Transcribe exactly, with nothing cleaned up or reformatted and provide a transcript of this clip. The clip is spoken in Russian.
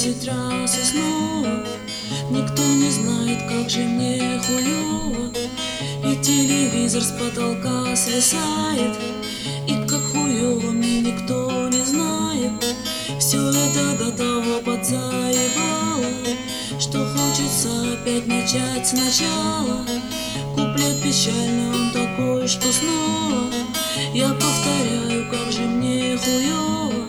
десять раз и снова. Никто не знает, как же мне хуёво. И телевизор с потолка свисает, и как хуёво мне никто не знает. Все это до того подзаебало, что хочется опять начать сначала. Куплет печальный, он такой, что снова я повторяю, как же мне хуёво.